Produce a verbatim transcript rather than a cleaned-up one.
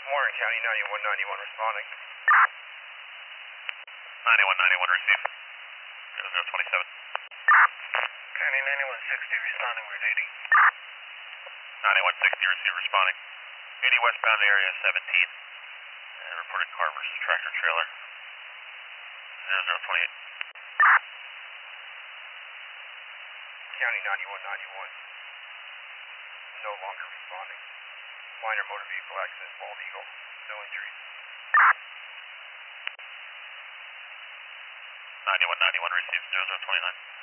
Warren County ninety-one ninety-one responding. ninety-one ninety-one received. zero zero twenty-seven. County ninety-one sixty responding, Route eighty. ninety-one sixty received responding. eighty westbound area seventeen. And reported car versus tractor trailer. zero zero twenty-eight. County ninety-one ninety-one. No longer responding. Minor motor vehicle accident, Bald Eagle. No injuries. ninety-one ninety-one received zero zero twenty-nine.